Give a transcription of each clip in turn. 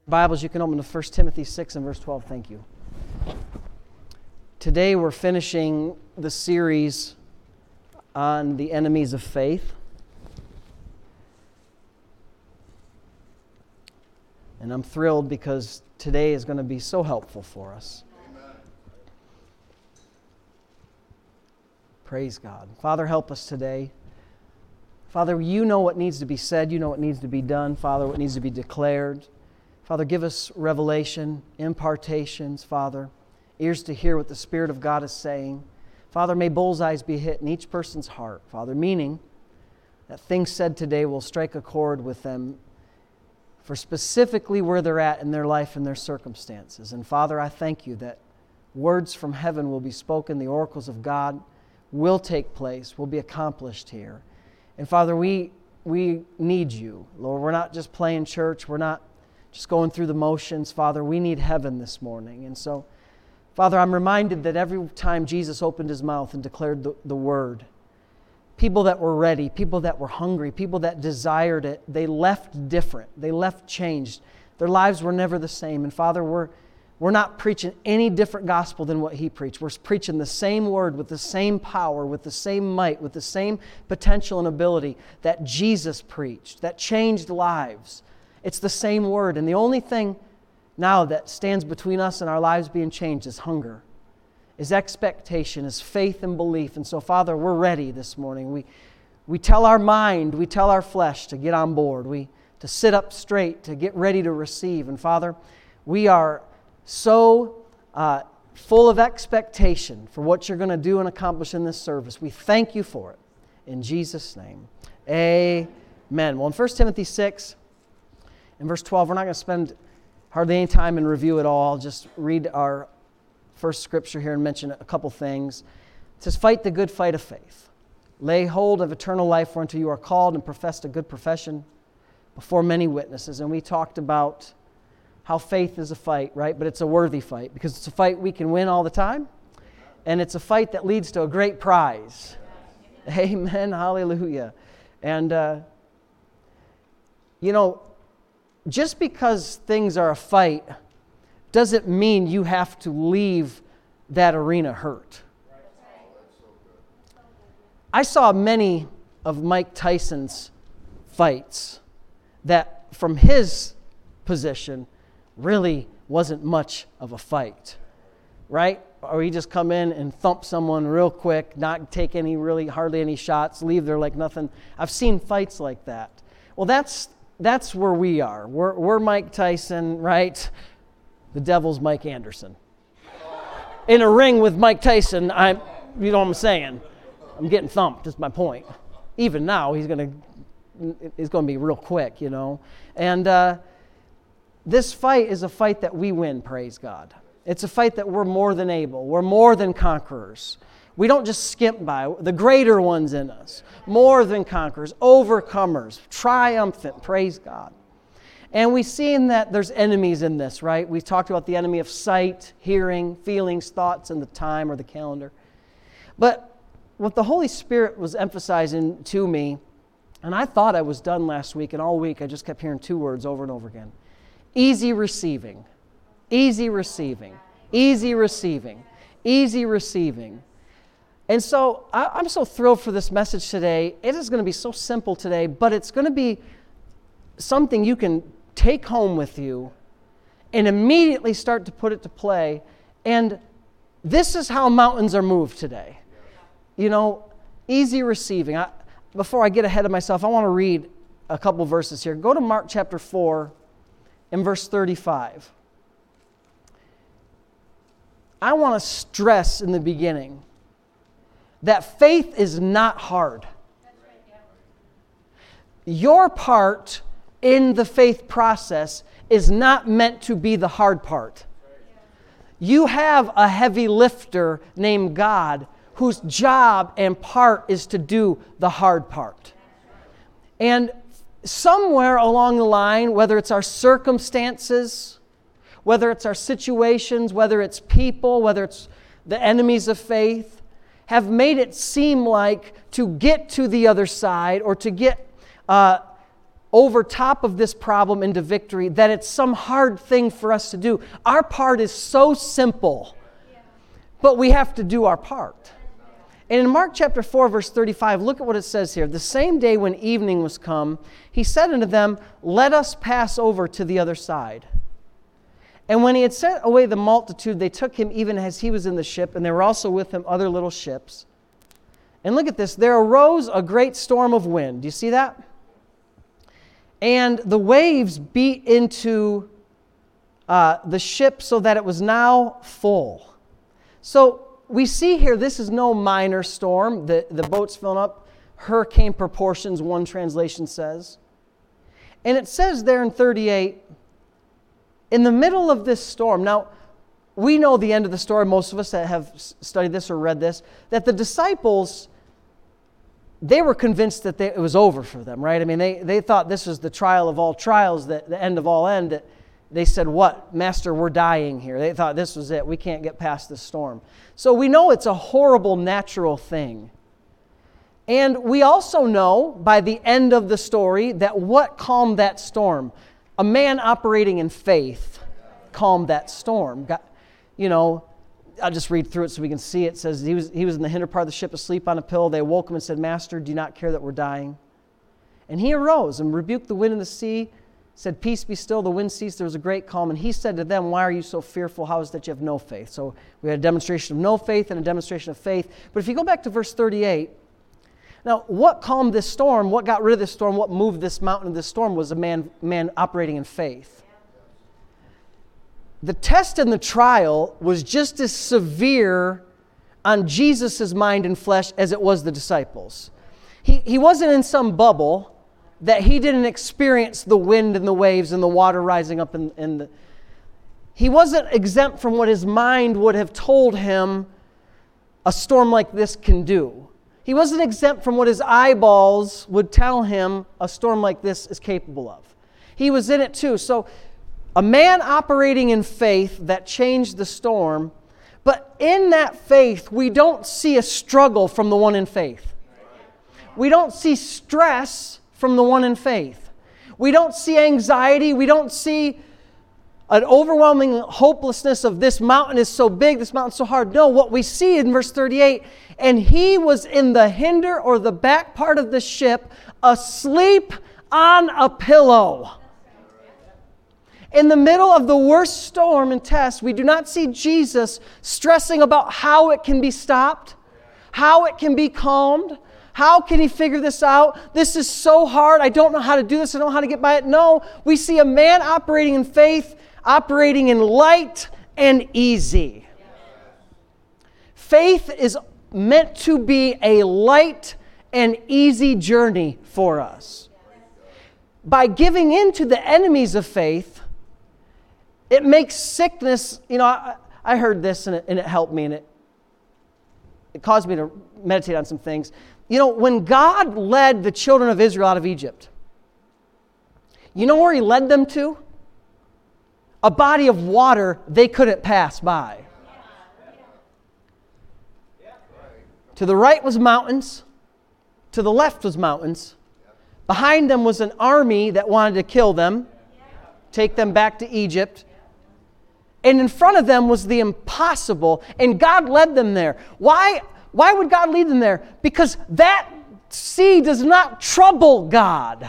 Bibles, you can open to 1 Timothy 6 and verse 12. Thank you. Today we're finishing the series on the enemies of faith. And I'm thrilled because today is going to be so helpful for us. Amen. Praise God. Father, help us today. Father, you know what needs to be said. You know what needs to be done. Father, what needs to be declared. Father, give us revelation, impartations, Father, ears to hear what the Spirit of God is saying. Father, may bullseyes be hit in each person's heart, Father, meaning that things said today will strike a chord with them for specifically where they're at in their life and their circumstances. And Father, I thank you that words from heaven will be spoken, the oracles of God will take place, will be accomplished here. And Father, we need you. Lord, we're not just playing church, we're not just going through the motions. Father, we need heaven this morning. And so, Father, I'm reminded that every time Jesus opened His mouth and declared the word, people that were ready, people that were hungry, people that desired it, they left different. They left changed. Their lives were never the same. And Father, we're not preaching any different gospel than what He preached. We're preaching the same word with the same power, with the same might, with the same potential and ability that Jesus preached, that changed lives. It's the same word. And the only thing now that stands between us and our lives being changed is hunger, is expectation, is faith and belief. And so, Father, we're ready this morning. We tell our mind, we tell our flesh to get on board, to sit up straight, to get ready to receive. And Father, we are so full of expectation for what you're going to do and accomplish in this service. We thank you for it. In Jesus' name, amen. Well, in 1 Timothy 6, in verse 12, we're not going to spend hardly any time and review it all. Just read our first scripture here and mention a couple things. It says, fight the good fight of faith. Lay hold of eternal life whereunto you are called and professed a good profession before many witnesses. And we talked about how faith is a fight, right? But it's a worthy fight because it's a fight we can win all the time. And it's a fight that leads to a great prize. Amen. Hallelujah. And, just because things are a fight doesn't mean you have to leave that arena hurt. I saw many of Mike Tyson's fights that from his position really wasn't much of a fight, right? Or he just come in and thump someone real quick, not take hardly any shots, leave there like nothing. I've seen fights like that. Well, that's where we are. We're Mike Tyson, right? The devil's Mike Anderson. In a ring with Mike Tyson, you know what I'm saying? I'm getting thumped, is my point. Even now, he's going to be real quick, And this fight is a fight that we win, praise God. It's a fight that we're more than able. We're more than conquerors. We don't just skimp by. The greater ones in us. More than conquerors, overcomers, triumphant, praise God. And we've seen that there's enemies in this, right? We've talked about the enemy of sight, hearing, feelings, thoughts, and the time or the calendar. But what the Holy Spirit was emphasizing to me, and I thought I was done last week, and all week I just kept hearing two words over and over again. Easy receiving. Easy receiving. Easy receiving. Easy receiving. And so I'm so thrilled for this message today. It is going to be so simple today, but it's going to be something you can take home with you and immediately start to put it to play. And this is how mountains are moved today. Easy receiving. Before I get ahead of myself, I want to read a couple verses here. Go to Mark chapter 4 and verse 35. I want to stress in the beginning that faith is not hard. Your part in the faith process is not meant to be the hard part. You have a heavy lifter named God whose job and part is to do the hard part. And somewhere along the line, whether it's our circumstances, whether it's our situations, whether it's people, whether it's the enemies of faith, have made it seem like to get to the other side or to get over top of this problem into victory, that it's some hard thing for us to do. Our part is so simple, but we have to do our part. And in Mark chapter 4, verse 35, look at what it says here. The same day when evening was come, he said unto them, let us pass over to the other side. And when he had sent away the multitude, they took him even as he was in the ship, and there were also with him other little ships. And look at this. There arose a great storm of wind. Do you see that? And the waves beat into the ship so that it was now full. So we see here, this is no minor storm. The boat's filling up. Hurricane proportions, one translation says. And it says there in 38, in the middle of this storm, now we know the end of the story, most of us that have studied this or read this, that the disciples, they were convinced that it was over for them, right? I mean, they thought this was the trial of all trials, the end of all end. They said, what? Master, we're dying here. They thought this was it. We can't get past this storm. So we know it's a horrible natural thing. And we also know by the end of the story that what calmed that storm? A man operating in faith calmed that storm. I'll just read through it so we can see it. It says he was in the hinder part of the ship asleep on a pillow. They woke him and said, Master, do you not care that we're dying? And he arose and rebuked the wind and the sea, said, Peace be still. The wind ceased. There was a great calm. And he said to them, Why are you so fearful? How is it that you have no faith? So we had a demonstration of no faith and a demonstration of faith. But if you go back to verse 38, now what calmed this storm, what got rid of this storm, what moved this mountain of this storm was a man operating in faith. The test and the trial was just as severe on Jesus' mind and flesh as it was the disciples. He wasn't in some bubble that he didn't experience the wind and the waves and the water rising up he wasn't exempt from what his mind would have told him a storm like this can do. He wasn't exempt from what his eyeballs would tell him a storm like this is capable of. He was in it too. So a man operating in faith that changed the storm, but in that faith, we don't see a struggle from the one in faith. We don't see stress from the one in faith. We don't see anxiety. We don't see an overwhelming hopelessness of this mountain is so big, this mountain's so hard. No, what we see in verse 38, and he was in the hinder or the back part of the ship, asleep on a pillow. In the middle of the worst storm and test, we do not see Jesus stressing about how it can be stopped, how it can be calmed. How can he figure this out? This is so hard. I don't know how to do this. I don't know how to get by it. No, we see a man operating in faith, operating in light and easy. Faith is meant to be a light and easy journey for us. By giving in to the enemies of faith, it makes sickness, I heard this and it helped me and it caused me to meditate on some things. When God led the children of Israel out of Egypt, you know where he led them to? A body of water they couldn't pass by. To the right was mountains. To the left was mountains. Behind them was an army that wanted to kill them, take them back to Egypt. And in front of them was the impossible, and God led them there. Why would God lead them there? Because that sea does not trouble God.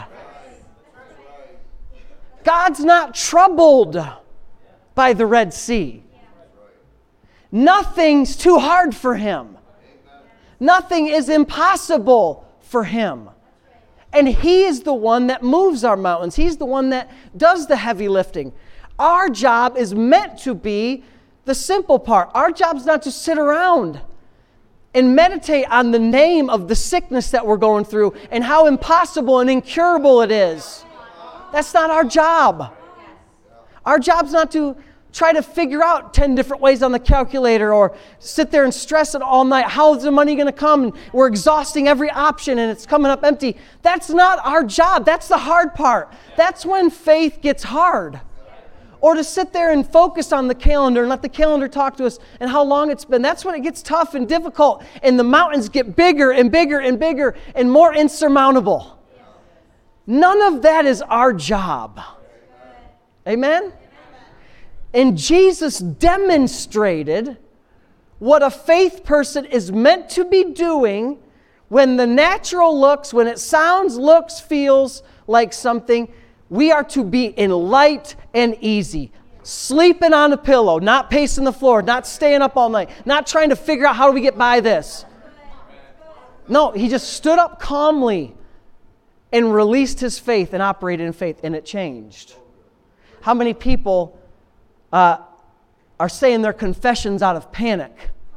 God's not troubled by the Red Sea. Nothing's too hard for him. Nothing is impossible for him. And he is the one that moves our mountains. He's the one that does the heavy lifting. Our job is meant to be the simple part. Our job's not to sit around and meditate on the name of the sickness that we're going through and how impossible and incurable it is. That's not our job. Our job's not to try to figure out 10 different ways on the calculator or sit there and stress it all night. How is the money going to come? And we're exhausting every option and it's coming up empty. That's not our job. That's the hard part. That's when faith gets hard. Or to sit there and focus on the calendar and let the calendar talk to us and how long it's been. That's when it gets tough and difficult and the mountains get bigger and bigger and bigger and more insurmountable. None of that is our job. Amen? And Jesus demonstrated what a faith person is meant to be doing when the natural looks, when it sounds, looks, feels like something. We are to be in light and easy. Sleeping on a pillow, not pacing the floor, not staying up all night, not trying to figure out how do we get by this. No, he just stood up calmly and released his faith and operated in faith, and it changed. How many people are saying their confessions out of panic?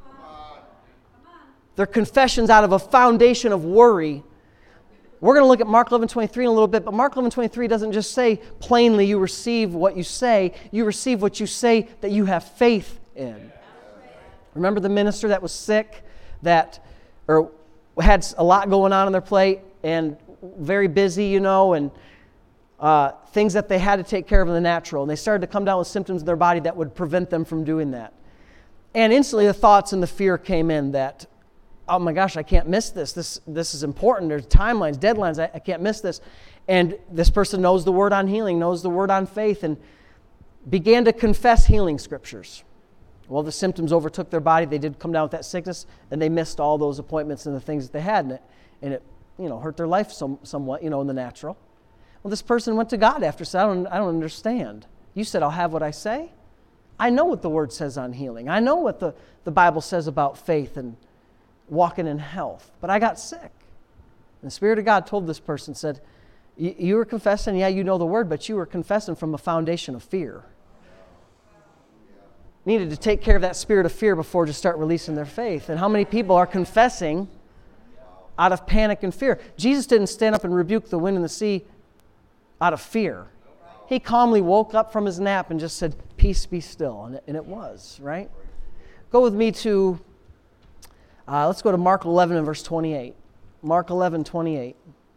Their confessions out of a foundation of worry. We're going to look at Mark 11:23 in a little bit, but Mark 11:23 doesn't just say plainly you receive what you say that you have faith in. Remember the minister that was sick, or had a lot going on their plate and very busy, and things that they had to take care of in the natural. And they started to come down with symptoms in their body that would prevent them from doing that. And instantly the thoughts and the fear came in that, oh my gosh, I can't miss this. This is important. There's timelines, deadlines. I can't miss this. And this person knows the word on healing, knows the word on faith, and began to confess healing scriptures. Well, the symptoms overtook their body. They did come down with that sickness, and they missed all those appointments and the things that they had. And it hurt their life somewhat, in the natural. Well, this person went to God after, said, I don't understand. You said, I'll have what I say? I know what the Word says on healing. I know what the Bible says about faith and walking in health. But I got sick. And the Spirit of God told this person, said, you were confessing, yeah, you know the Word, but you were confessing from a foundation of fear. Needed to take care of that spirit of fear before to start releasing their faith. And how many people are confessing out of panic and fear? Jesus didn't stand up and rebuke the wind and the sea out of fear. He calmly woke up from his nap and just said, peace be still. And it was, right? Go with me to, let's go to Mark 11 and verse 28. Mark 11:28.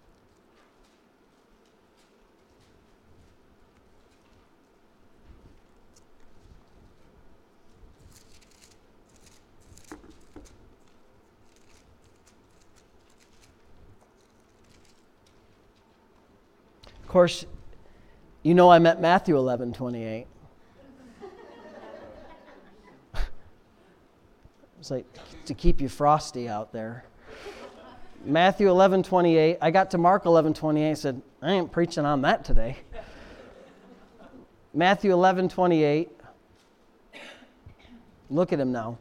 Of course, I meant Matthew 11:28. It's like to keep you frosty out there. Matthew 11:28. I got to Mark 11:28. Said, I ain't preaching on that today. Matthew 11:28. Look at him now.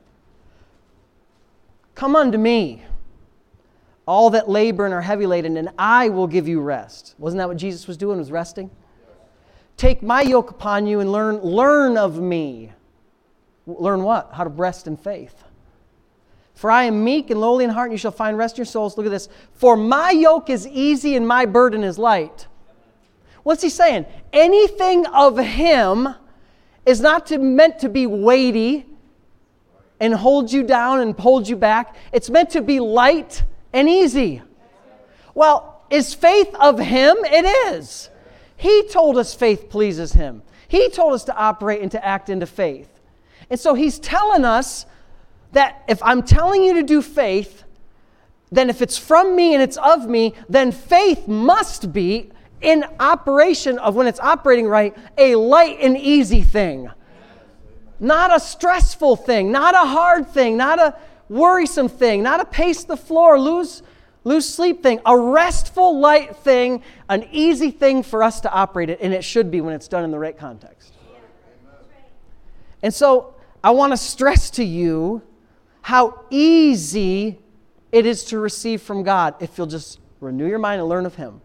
Come unto me, all that labor and are heavy laden, and I will give you rest. Wasn't that what Jesus was doing, was resting? Take my yoke upon you and learn of me. Learn what? How to rest in faith. For I am meek and lowly in heart, and you shall find rest in your souls. Look at this. For my yoke is easy and my burden is light. What's he saying? Anything of him is not meant to be weighty and hold you down and hold you back. It's meant to be light and easy. Well, is faith of him? It is. He told us faith pleases him. He told us to operate and to act into faith. And so he's telling us that if I'm telling you to do faith, then if it's from me and it's of me, then faith must be in operation of, when it's operating right, a light and easy thing. Not a stressful thing, not a hard thing, not a worrisome thing, not a pace the floor, lose sleep thing, a restful, light thing, an easy thing for us to operate it, and it should be when it's done in the right context. And so I want to stress to you how easy it is to receive from God if you'll just renew your mind and learn of Him.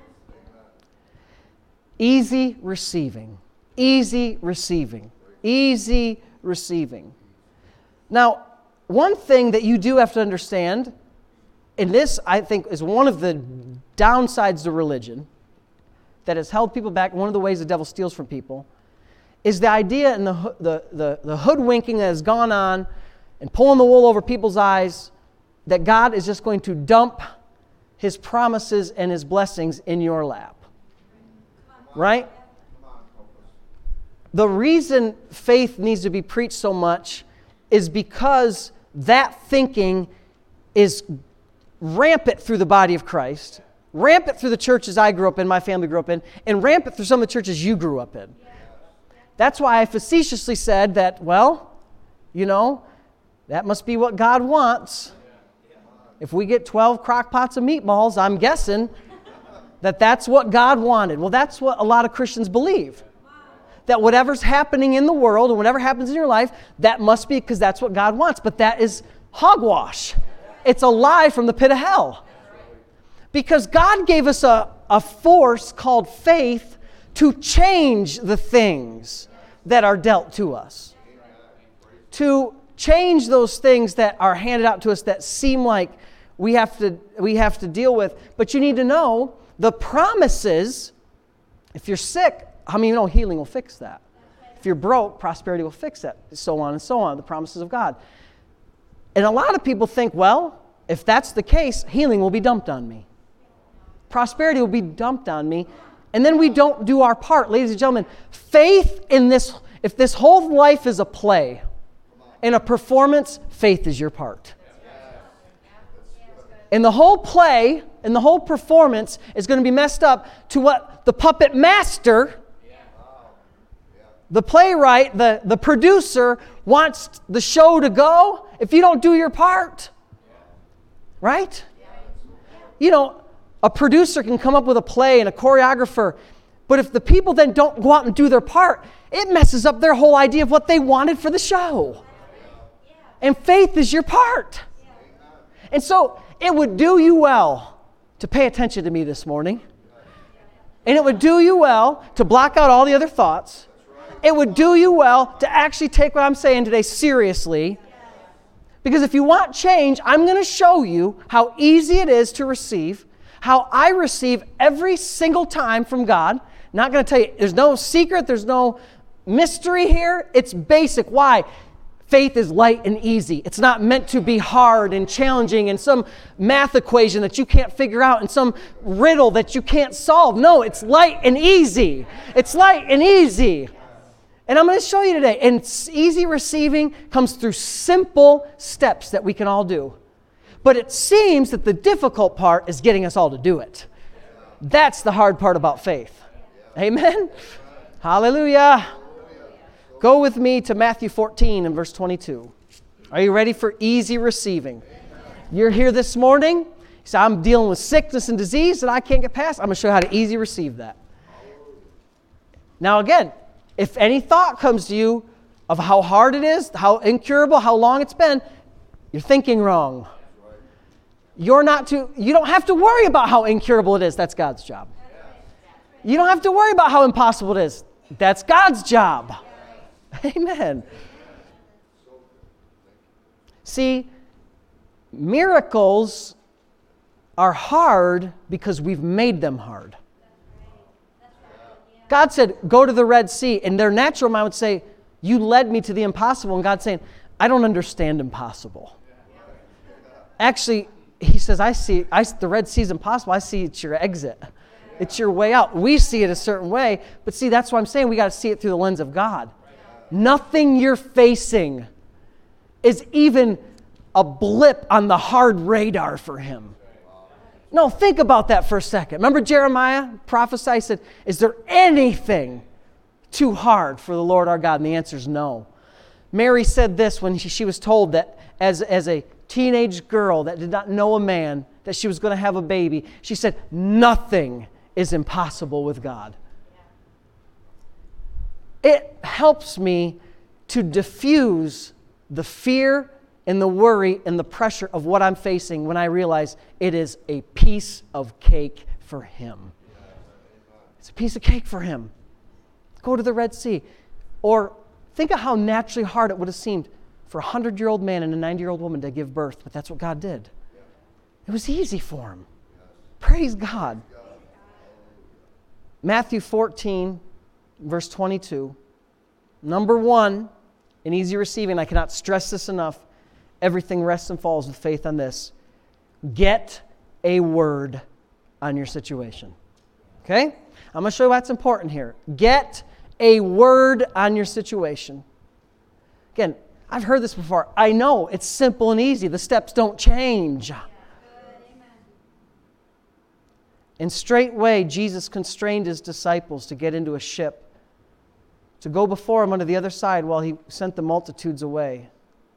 Easy receiving. Easy receiving. Easy receiving. Now, one thing that you do have to understand, and this, I think, is one of the downsides to religion that has held people back, one of the ways the devil steals from people, is the idea and the hoodwinking that has gone on and pulling the wool over people's eyes that God is just going to dump His promises and His blessings in your lap. Right? The reason faith needs to be preached so much is because that thinking is rampant through the body of Christ. rampant through the churches I grew up in, my family grew up in, and rampant through some of the churches you grew up in. That's why I facetiously said that, well, that must be what God wants. If we get 12 crock pots of meatballs, I'm guessing that's what God wanted. Well, that's what a lot of Christians believe. That whatever's happening in the world and whatever happens in your life, that must be because that's what God wants. But that is hogwash. It's a lie from the pit of hell. Because God gave us a force called faith to change the things that are dealt to us. To change those things that are handed out to us that seem like we have to deal with. But you need to know the promises. If you're sick, how many of you know healing will fix that? If you're broke, prosperity will fix that. So on and so on, the promises of God. And a lot of people think, well, if that's the case, healing will be dumped on me. Prosperity will be dumped on me. And then we don't do our part. Ladies and gentlemen, faith in this, if this whole life is a play and a performance, faith is your part. And the whole play and the whole performance is going to be messed up to what the puppet master, the playwright, the producer wants the show to go if you don't do your part. Right? A producer can come up with a play and a choreographer, but if the people then don't go out and do their part, it messes up their whole idea of what they wanted for the show. And faith is your part. And so it would do you well to pay attention to me this morning. And it would do you well to block out all the other thoughts. It would do you well to actually take what I'm saying today seriously. Because if you want change, I'm going to show you how easy it is to receive, how I receive every single time from God. Not going to tell you, there's no secret, there's no mystery here. It's basic. Why? Faith is light and easy. It's not meant to be hard and challenging and some math equation that you can't figure out and some riddle that you can't solve. No, it's light and easy. It's light and easy. And I'm going to show you today. And easy receiving comes through simple steps that we can all do. But it seems that the difficult part is getting us all to do it. That's the hard part about faith. Amen? Hallelujah. Go with me to Matthew 14 and verse 22. Are you ready for easy receiving? You're here this morning. You say, I'm dealing with sickness and disease that I can't get past. I'm going to show you how to easy receive that. Now again, if any thought comes to you of how hard it is, how incurable, how long it's been, you're thinking wrong. You don't have to worry about how incurable it is. That's God's job. You don't have to worry about how impossible it is. That's God's job. Amen. See, miracles are hard because we've made them hard. God said, go to the Red Sea. And their natural mind would say, you led me to the impossible. And God's saying, I don't understand impossible. Actually, he says, the Red Sea is impossible. I see it's your exit. It's your way out. We see it a certain way. But see, that's why I'm saying we got to see it through the lens of God. Nothing you're facing is even a blip on the hard radar for him. No, think about that for a second. Remember Jeremiah prophesied, said, is there anything too hard for the Lord our God? And the answer is no. Mary said this when she was told that as a teenage girl that did not know a man, that she was going to have a baby. She said, nothing is impossible with God. It helps me to diffuse the fear and the worry and the pressure of what I'm facing when I realize it is a piece of cake for him. It's a piece of cake for him. Go to the Red Sea. Or think of how naturally hard it would have seemed for a 100-year-old man and a 90-year-old woman to give birth, but that's what God did. It was easy for him. Praise God. Matthew 14, verse 22. Number one, in easy receiving, I cannot stress this enough, everything rests and falls with faith on this. Get a word on your situation. Okay? I'm going to show you what's important here. Get a word on your situation. Again, I've heard this before. I know it's simple and easy. The steps don't change. And straightway Jesus constrained his disciples to get into a ship, to go before him onto the other side while he sent the multitudes away.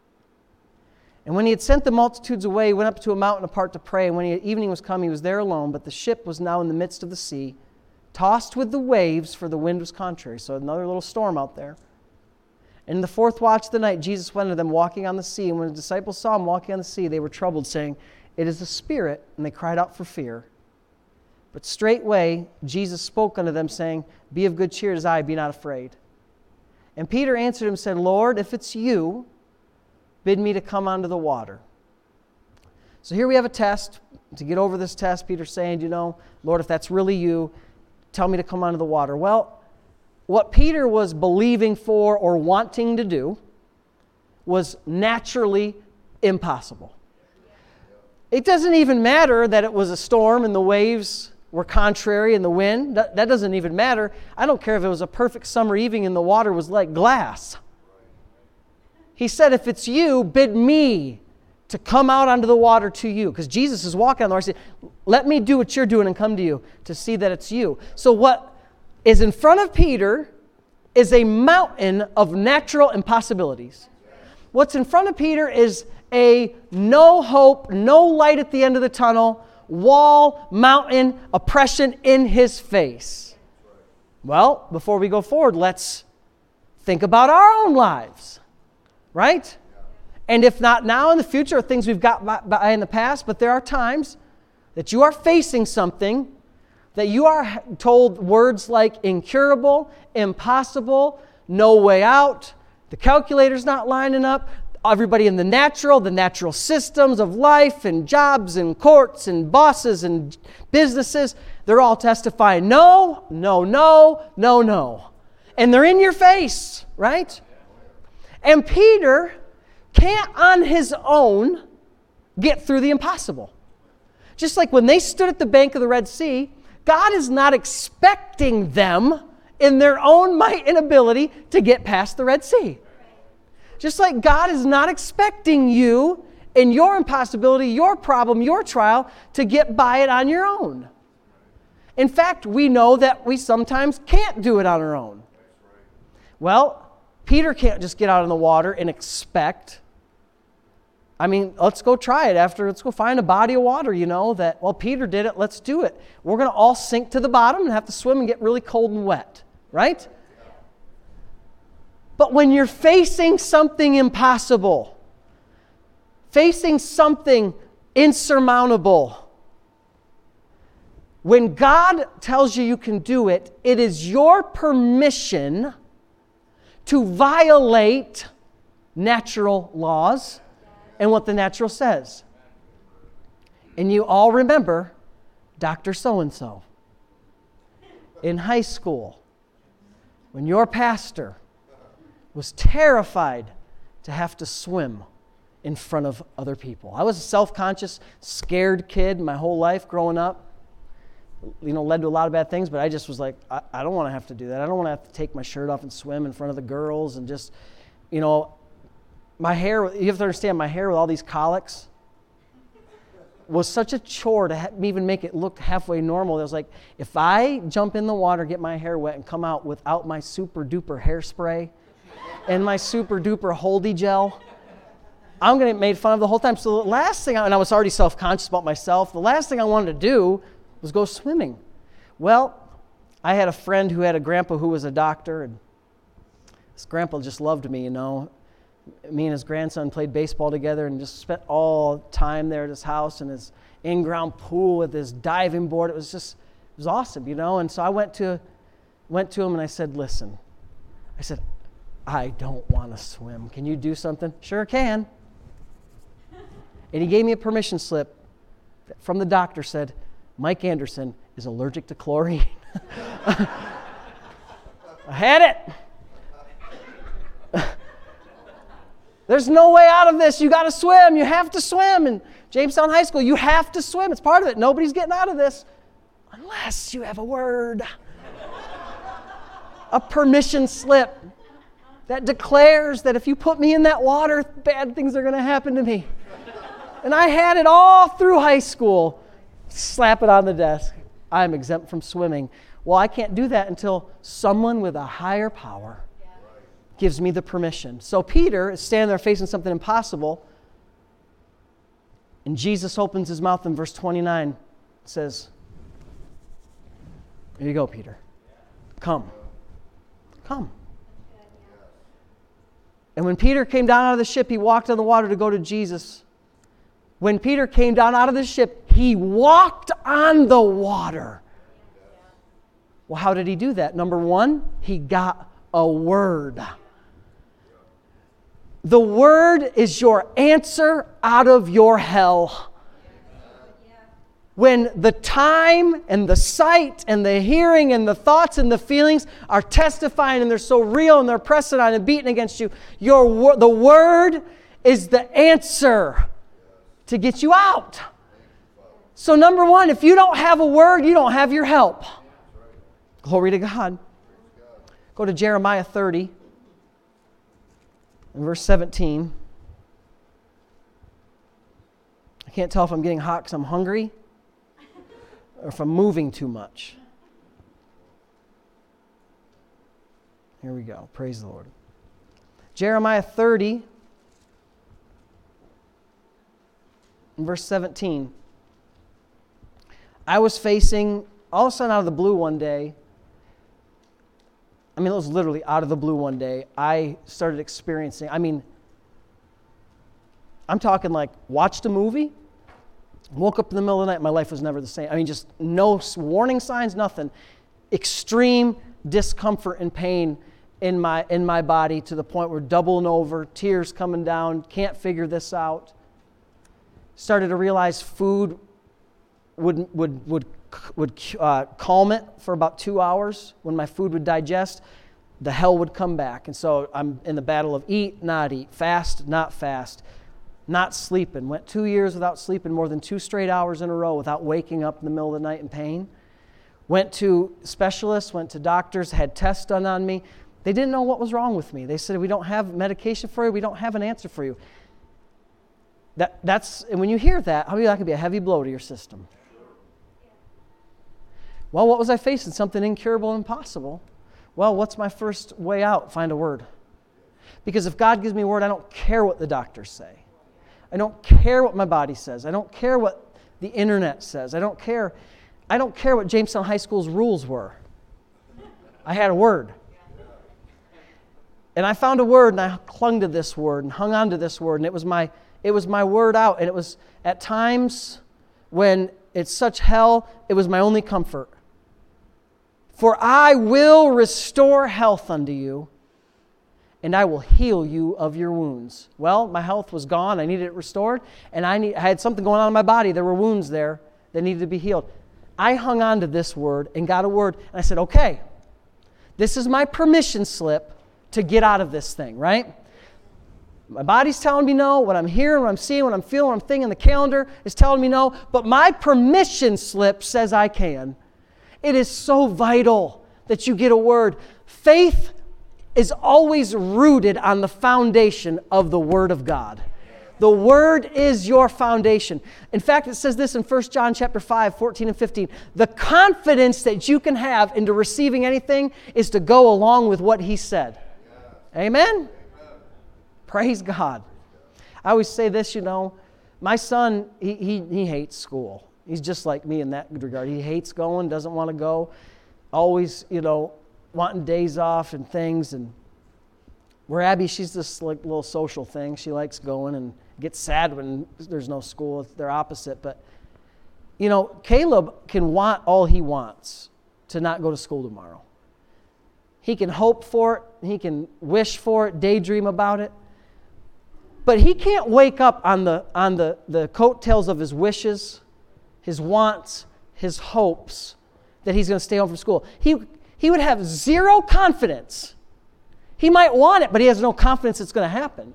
And when he had sent the multitudes away, he went up to a mountain apart to pray. And when evening was come, he was there alone, but the ship was now in the midst of the sea, tossed with the waves, for the wind was contrary. So another little storm out there. And in the fourth watch of the night, Jesus went unto them walking on the sea. And when the disciples saw him walking on the sea, they were troubled, saying, It is a spirit. And they cried out for fear. But straightway Jesus spoke unto them, saying, Be of good cheer, it is I, be not afraid. And Peter answered him and said, Lord, if it's you, bid me to come onto the water. So here we have a test. To get over this test, Peter's saying, Lord, if that's really you, tell me to come onto the water. Well, what Peter was believing for or wanting to do was naturally impossible. It doesn't even matter that it was a storm and the waves were contrary and the wind. That doesn't even matter. I don't care if it was a perfect summer evening and the water was like glass. He said, if it's you, bid me to come out onto the water to you. Because Jesus is walking on the water. He said, let me do what you're doing and come to you to see that it's you. So what is in front of Peter is a mountain of natural impossibilities. What's in front of Peter is a no hope, no light at the end of the tunnel, wall, mountain, oppression in his face. Well, before we go forward, let's think about our own lives. Right? And if not now, in the future, or things we've got by in the past, but there are times that you are facing something that you are told words like incurable, impossible, no way out, the calculator's not lining up, everybody in the natural systems of life and jobs and courts and bosses and businesses, they're all testifying, no, no, no, no, no. And they're in your face, right? And Peter can't on his own get through the impossible. Just like when they stood at the bank of the Red Sea, God is not expecting them in their own might and ability to get past the Red Sea. Just like God is not expecting you in your impossibility, your problem, your trial, to get by it on your own. In fact, we know that we sometimes can't do it on our own. Well, Peter can't just get out in the water and expect. I mean, let's go try it let's go find a body of water, that, well, Peter did it, let's do it. We're going to all sink to the bottom and have to swim and get really cold and wet, right? But when you're facing something impossible, facing something insurmountable, when God tells you can do it, it is your permission to violate natural laws and what the natural says. And you all remember Dr. So-and-so in high school when your pastor was terrified to have to swim in front of other people. I was a self-conscious, scared kid my whole life growing up. Led to a lot of bad things, but I just was like, I don't want to have to do that. I don't want to have to take my shirt off and swim in front of the girls and just, my hair, you have to understand, my hair with all these colics was such a chore to even make it look halfway normal. It was like, if I jump in the water, get my hair wet, and come out without my super duper hairspray and my super duper holdy gel, I'm going to get made fun of the whole time. So the last thing, and I was already self-conscious about myself, the last thing I wanted to do was go swimming. Well, I had a friend who had a grandpa who was a doctor, and this grandpa just loved me, Me and his grandson played baseball together and just spent all time there at his house and his in-ground pool with his diving board. It was awesome, And so I went to him and I said, listen, I don't want to swim. Can you do something? Sure can. And he gave me a permission slip from the doctor, said, Mike Anderson is allergic to chlorine. I had it. There's no way out of this. You got to swim. You have to swim. In Jamestown High School, you have to swim. It's part of it. Nobody's getting out of this unless you have a word. A permission slip that declares that if you put me in that water, bad things are going to happen to me. And I had it all through high school. Slap it on the desk. I'm exempt from swimming. Well, I can't do that until someone with a higher power gives me the permission. So Peter is standing there facing something impossible, and Jesus opens his mouth in verse 29, says, here you go, Peter. Come. Come. And when Peter came down out of the ship, he walked on the water to go to Jesus. When Peter came down out of the ship, he walked on the water. Well, how did he do that? Number one, he got a word. The word is your answer out of your hell. When the time and the sight and the hearing and the thoughts and the feelings are testifying and they're so real and they're pressing on and beating against you, the word is the answer to get you out. So number one, if you don't have a word, you don't have your help. Glory to God. Go to Jeremiah 30 and verse 17. I can't tell if I'm getting hot because I'm hungry or if I'm moving too much. Here we go. Praise the Lord. Jeremiah 30, verse 17. I was facing, all of a sudden out of the blue one day, it was literally out of the blue one day, I started experiencing, I'm talking like watched a movie, woke up in the middle of the night, my life was never the same. Just no warning signs, nothing. Extreme discomfort and pain in my body to the point where doubling over, tears coming down, can't figure this out. Started to realize food would calm it for about 2 hours. When my food would digest, the hell would come back. And so I'm in the battle of eat, not eat, fast, not fast. Not sleeping. Went 2 years without sleeping more than 2 straight hours in a row without waking up in the middle of the night in pain. Went to specialists, went to doctors, had tests done on me. They didn't know what was wrong with me. They said, we don't have medication for you. We don't have an answer for you. And when you hear that, how many that can be a heavy blow to your system? Well, what was I facing? Something incurable and impossible. Well, what's my first way out? Find a word. Because if God gives me a word, I don't care what the doctors say. I don't care what my body says. I don't care what the internet says. I don't care what Jamestown High School's rules were. I had a word. And I found a word, and I clung to this word and hung on to this word, and it was my word out. And it was at times when it's such hell, it was my only comfort. For I will restore health unto you, and I will heal you of your wounds. Well, my health was gone. I needed it restored, and I had something going on in my body. There were wounds there that needed to be healed. I hung on to this word and got a word, and I said, okay, this is my permission slip to get out of this thing, right? My body's telling me no. What I'm hearing, what I'm seeing, what I'm feeling, what I'm thinking, the calendar is telling me no, but my permission slip says I can. It is so vital that you get a word. Faith is always rooted on the foundation of the Word of God. The Word is your foundation. In fact, it says this in 1 John chapter 5, 14 and 15. The confidence that you can have into receiving anything is to go along with what He said. Amen? Praise God. I always say this, my son, he hates school. He's just like me in that regard. He hates going, doesn't want to go. Always, wanting days off and things. And where Abby, she's this like little social thing. She likes going and gets sad when there's no school. They're opposite. But, Caleb can want all he wants to not go to school tomorrow. He can hope for it. He can wish for it, daydream about it. But he can't wake up on the coattails of his wishes, his wants, his hopes that he's going to stay home from school. He would have zero confidence. He might want it, but he has no confidence it's going to happen.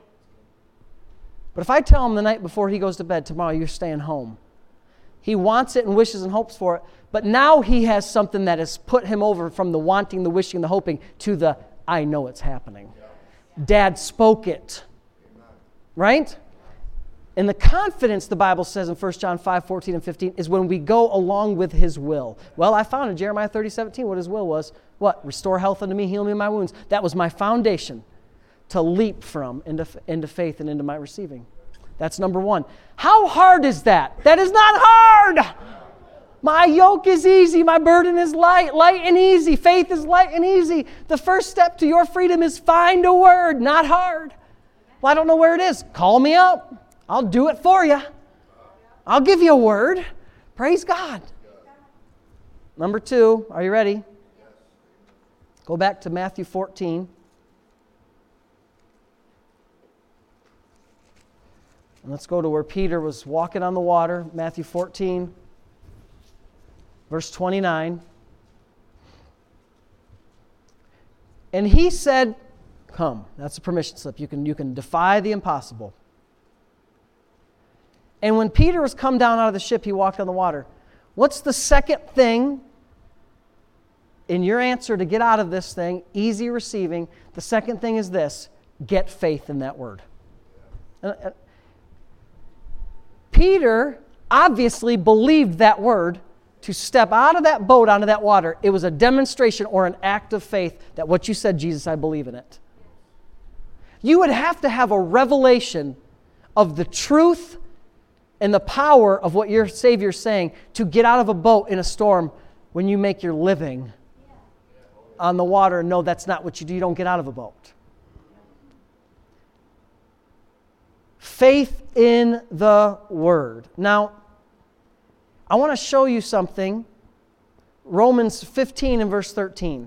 But if I tell him the night before he goes to bed, tomorrow you're staying home, he wants it and wishes and hopes for it, but now he has something that has put him over from the wanting, the wishing, the hoping to the I know it's happening. Dad spoke it. Right? And the confidence, the Bible says in 1 John 5:14 and 15, is when we go along with His will. Well, I found in Jeremiah 30:17 what His will was. What? Restore health unto me, heal me of my wounds. That was my foundation to leap from into faith and into my receiving. That's number one. How hard is that? That is not hard. My yoke is easy. My burden is light and easy. Faith is light and easy. The first step to your freedom is find a word, not hard. Well, I don't know where it is. Call me up. I'll do it for you. I'll give you a word. Praise God. Number two, are you ready? Go back to Matthew 14. And let's go to where Peter was walking on the water. Matthew 14, verse 29. And he said, come. That's a permission slip. You can defy the impossible. And when Peter was come down out of the ship, he walked on the water. What's the second thing in your answer to get out of this thing? Easy receiving. The second thing is this: get faith in that word. Peter obviously believed that word to step out of that boat onto that water. It was a demonstration or an act of faith that what you said, Jesus, I believe in it. You would have to have a revelation of the truth and the power of what your Savior's saying to get out of a boat in a storm when you make your living on the water and know that's not what you do. You don't get out of a boat. Faith in the Word. Now, I want to show you something. Romans 15 and verse 13.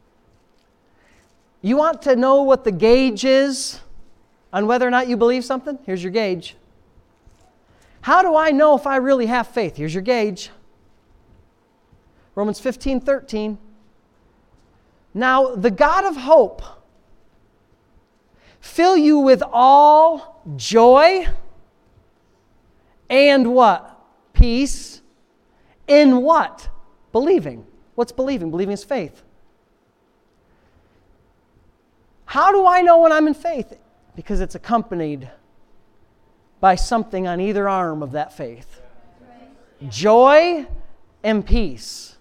You want to know what the gauge is on whether or not you believe something? Here's your gauge. How do I know if I really have faith? Here's your gauge. Romans 15:13. Now, the God of hope fill you with all joy and what? Peace. In what? Believing. What's believing? Believing is faith. How do I know when I'm in faith? Because it's accompanied by something on either arm of that faith. Joy and peace.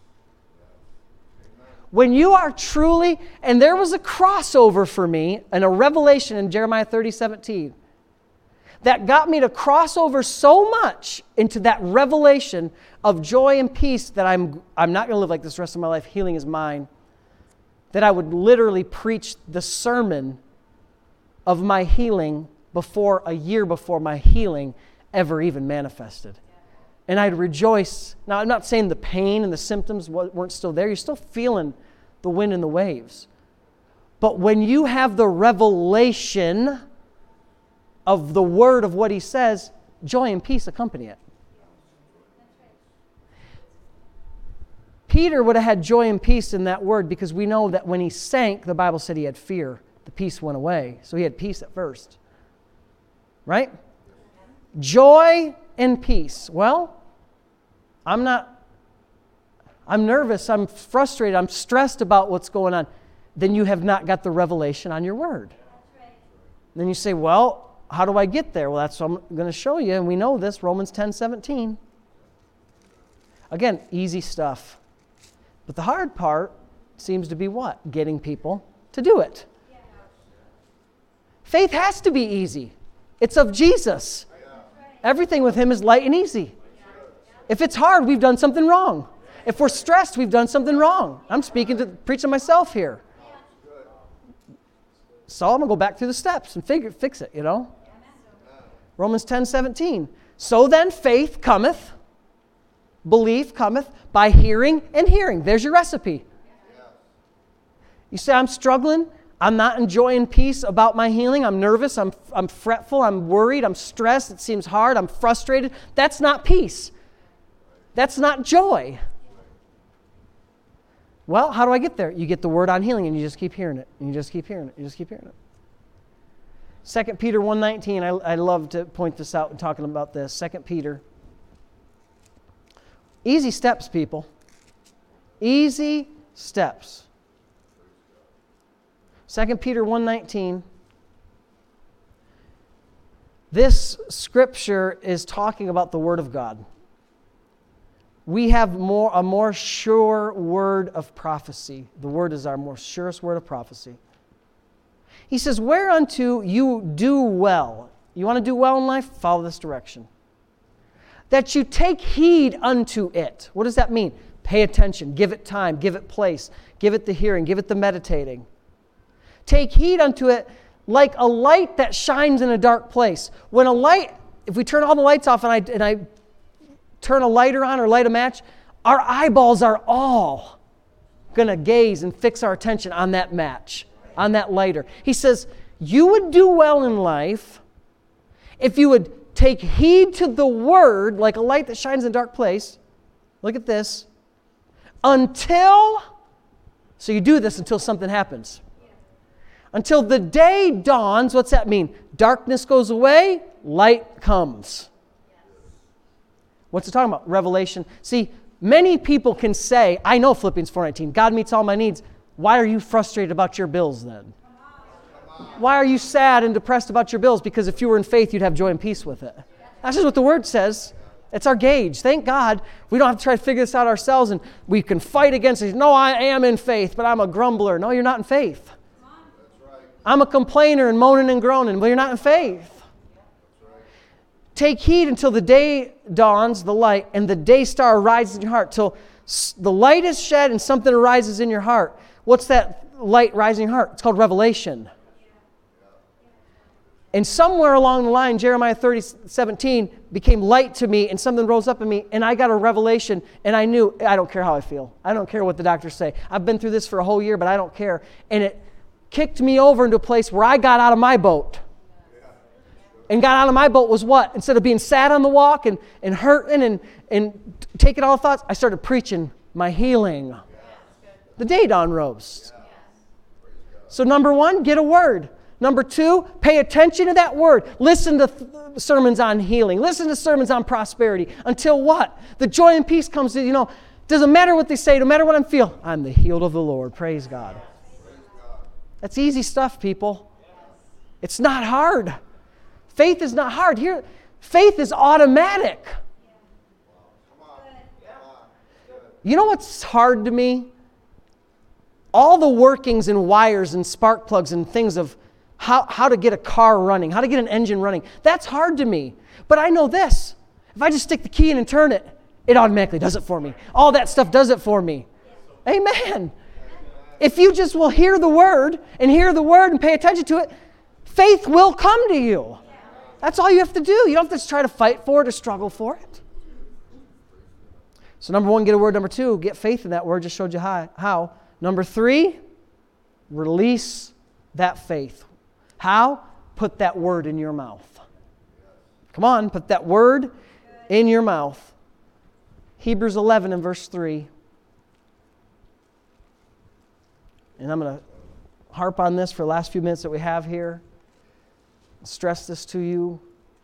When you are truly, and there was a crossover for me and a revelation in Jeremiah 30:17 that got me to cross over so much into that revelation of joy and peace that I'm not going to live like this the rest of my life. Healing is mine. That I would literally preach the sermon of my healing a year before my healing ever even manifested. And I'd rejoice. Now, I'm not saying the pain and the symptoms weren't still there. You're still feeling the wind and the waves. But when you have the revelation of the word of what he says, joy and peace accompany it. Peter would have had joy and peace in that word because we know that when he sank, the Bible said he had fear. The peace went away. So he had peace at first. Right? Joy and peace. Well, I'm nervous, I'm frustrated, I'm stressed about what's going on. Then you have not got the revelation on your word. Then you say, well, how do I get there? Well, that's what I'm going to show you, and we know this, Romans 10:17. Again, easy stuff. But the hard part seems to be what? Getting people to do it. Faith has to be easy. It's of Jesus. Everything with him is light and easy. If it's hard, we've done something wrong. If we're stressed, we've done something wrong. I'm preaching myself here. So I'm going to go back through the steps and fix it, Romans 10:17. So then faith cometh, belief cometh by hearing and hearing. There's your recipe. You say, I'm struggling. I'm not enjoying peace about my healing. I'm nervous. I'm fretful. I'm worried. I'm stressed. It seems hard. I'm frustrated. That's not peace. That's not joy. Well, how do I get there? You get the word on healing and you just keep hearing it. And you just keep hearing it. You just keep hearing it. 2 Peter 1:19, I love to point this out and talking about this. 2 Peter. Easy steps, people. Easy steps. 2 Peter 1:19. This scripture is talking about the Word of God. We have a more sure word of prophecy. The Word is our more surest word of prophecy. He says, whereunto you do well. You want to do well in life? Follow this direction. That you take heed unto it. What does that mean? Pay attention, give it time, give it place, give it the hearing, give it the meditating. Take heed unto it like a light that shines in a dark place. When a light, if we turn all the lights off and I turn a lighter on or light a match, our eyeballs are all going to gaze and fix our attention on that match, on that lighter. He says, you would do well in life if you would take heed to the Word like a light that shines in a dark place. Look at this. So you do this until something happens. Until the day dawns. What's that mean? Darkness goes away, light comes. What's it talking about? Revelation. See, many people can say, I know Philippians 4:19, God meets all my needs. Why are you frustrated about your bills then? Why are you sad and depressed about your bills? Because if you were in faith, you'd have joy and peace with it. That's just what the Word says. It's our gauge. Thank God we don't have to try to figure this out ourselves and we can fight against it. No, I am in faith, but I'm a grumbler. No, you're not in faith. I'm a complainer and moaning and groaning. Well, you're not in faith. Take heed until the day dawns, the light, and the day star arises in your heart. Till the light is shed and something arises in your heart. What's that light rising in your heart? It's called revelation. And somewhere along the line, Jeremiah 30:17 became light to me, and something rose up in me, and I got a revelation, and I knew, I don't care how I feel. I don't care what the doctors say. I've been through this for a whole year, but I don't care. And it kicked me over into a place where I got out of my boat. And got out of my boat was what? Instead of being sad on the walk and hurting and taking all the thoughts, I started preaching my healing. The day dawn rose. So number one, get a word. Number two, pay attention to that word. Listen to sermons on healing. Listen to sermons on prosperity. Until what? The joy and peace comes to, doesn't matter what they say, no matter what I'm feeling. I'm the healed of the Lord. Praise God. That's easy stuff, people. It's not hard. Faith is not hard. Here, faith is automatic. You know what's hard to me? All the workings and wires and spark plugs and things of how to get a car running, how to get an engine running. That's hard to me. But I know this. If I just stick the key in and turn it, it automatically does it for me. All that stuff does it for me. Amen. If you just will hear the word and pay attention to it, faith will come to you. That's all you have to do. You don't have to try to fight for it or struggle for it. So number one, get a word. Number two, get faith in that word. Just showed you how. Number three, release that faith. How? Put that word in your mouth. Come on, put that word in your mouth. Hebrews 11 and verse 3. And I'm going to harp on this for the last few minutes that we have here. Stress this to you.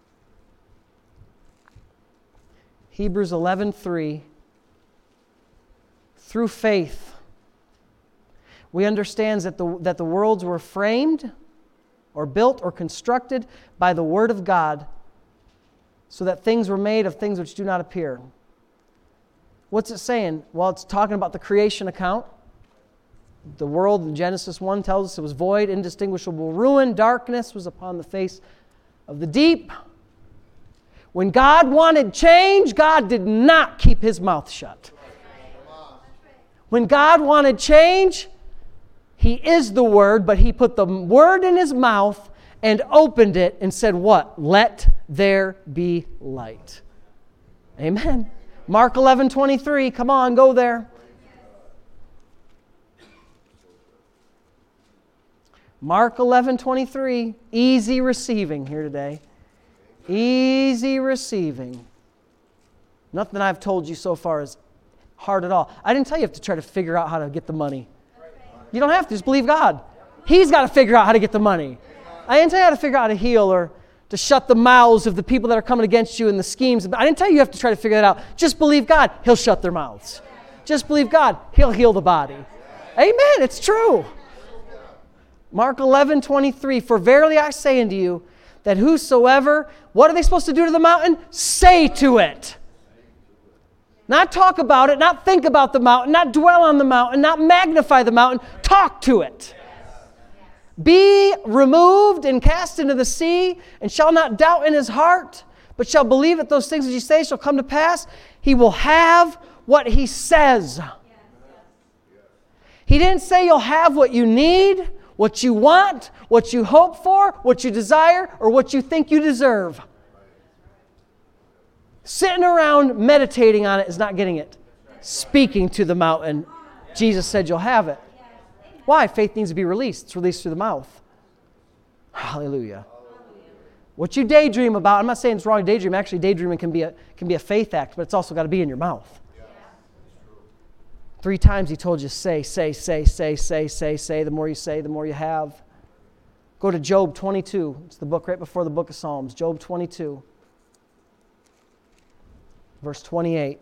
Hebrews 11:3. Through faith, we understand that the worlds were framed or built or constructed by the Word of God, so that things were made of things which do not appear. What's it saying? Well, it's talking about the creation account. The world in Genesis 1 tells us it was void, indistinguishable ruin, darkness was upon the face of the deep. When God wanted change, God did not keep His mouth shut. When God wanted change, He is the Word, but He put the Word in His mouth and opened it and said what? Let there be light. Amen. Mark 11:23. Come on, go there. Mark 11:23. Easy receiving here today. Easy receiving. Nothing I've told you so far is hard at all. I didn't tell you have to try to figure out how to get the money. You don't have to. Just believe God. He's got to figure out how to get the money. I didn't tell you how to figure out how to heal or to shut the mouths of the people that are coming against you and the schemes. I didn't tell you you have to try to figure that out. Just believe God. He'll shut their mouths. Just believe God. He'll heal the body. Amen. It's true. Mark 11:23. For verily I say unto you, that whosoever, what are they supposed to do to the mountain? Say to it. Not talk about it, not think about the mountain, not dwell on the mountain, not magnify the mountain. Talk to it. Be removed and cast into the sea, and shall not doubt in his heart, but shall believe that those things that you say shall come to pass. He will have what he says. He didn't say you'll have what you need, what you want, what you hope for, what you desire, or what you think you deserve. Sitting around meditating on it is not getting it. Speaking to the mountain, Jesus said you'll have it. Why? Faith needs to be released. It's released through the mouth. Hallelujah. What you daydream about, I'm not saying it's wrong to daydream. Actually, daydreaming can be a faith act, but it's also got to be in your mouth. 3 times he told you, say. The more you say, the more you have. Go to Job 22. It's the book right before the book of Psalms. Job 22. Verse 28.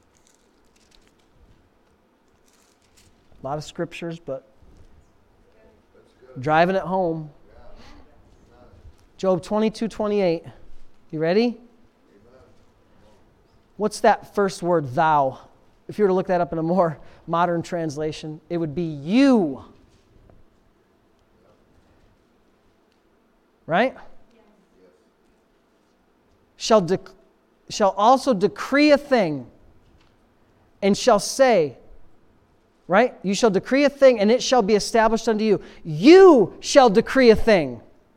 A lot of scriptures, but driving it home. Job 22:28. You ready? What's that first word, thou? If you were to look that up in a more modern translation, it would be you. Right? Shall also decree a thing, and shall say, right? You shall decree a thing, and it shall be established unto you. You shall decree a thing.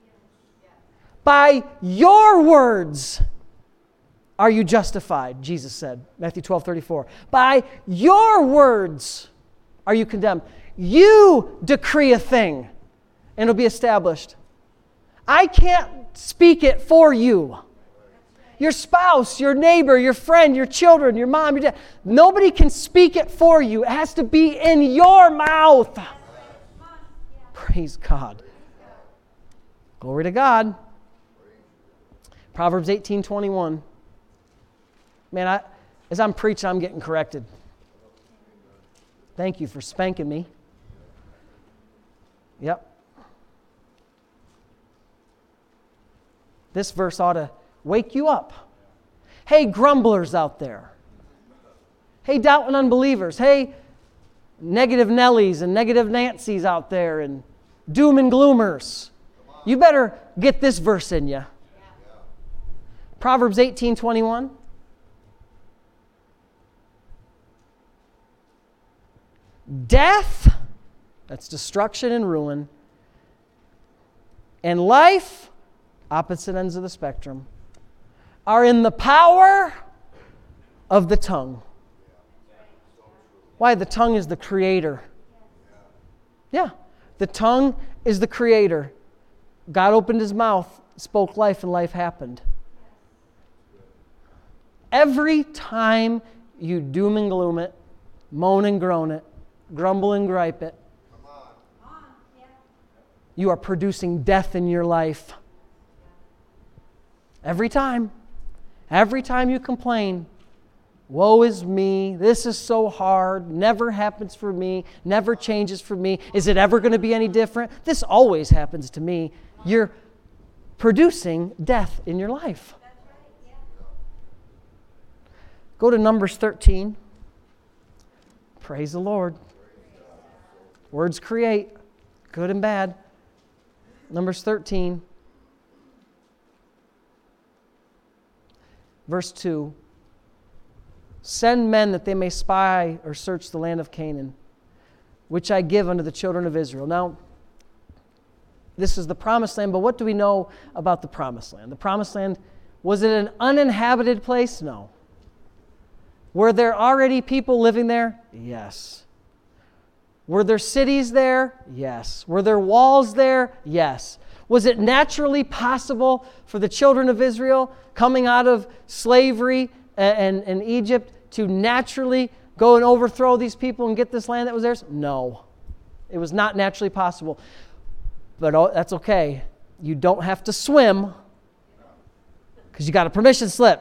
By your words are you justified, Jesus said, Matthew 12:34. By your words are you condemned. You decree a thing, and it'll be established. I can't speak it for you. Your spouse, your neighbor, your friend, your children, your mom, your dad. Nobody can speak it for you. It has to be in your mouth. Praise God. Glory to God. Proverbs 18:21. Man, as I'm preaching, I'm getting corrected. Thank you for spanking me. Yep. This verse ought to wake you up. Hey, grumblers out there. Hey, doubting unbelievers. Hey, negative Nellies and negative Nancys out there and doom and gloomers. You better get this verse in you. Proverbs 18:21. Death, that's destruction and ruin, and life, opposite ends of the spectrum, are in the power of the tongue. Why? The tongue is the creator. Yeah, the tongue is the creator. God opened his mouth, spoke life, and life happened. Every time you doom and gloom it, moan and groan it, grumble and gripe it, you are producing death in your life. Every time you complain, woe is me, this is so hard, never happens for me, never changes for me, is it ever going to be any different? This always happens to me. You're producing death in your life. Go to Numbers 13. Praise the Lord. Words create, good and bad. Numbers 13. Verse 2. Send men that they may spy or search the land of Canaan, which I give unto the children of Israel. Now, this is the promised land, but what do we know about the promised land? The promised land, was it an uninhabited place? No. Were there already people living there? Yes. Were there cities there? Yes. Were there walls there? Yes. Was it naturally possible for the children of Israel coming out of slavery and Egypt to naturally go and overthrow these people and get this land that was theirs? No. It was not naturally possible. But that's okay. You don't have to swim because you got a permission slip.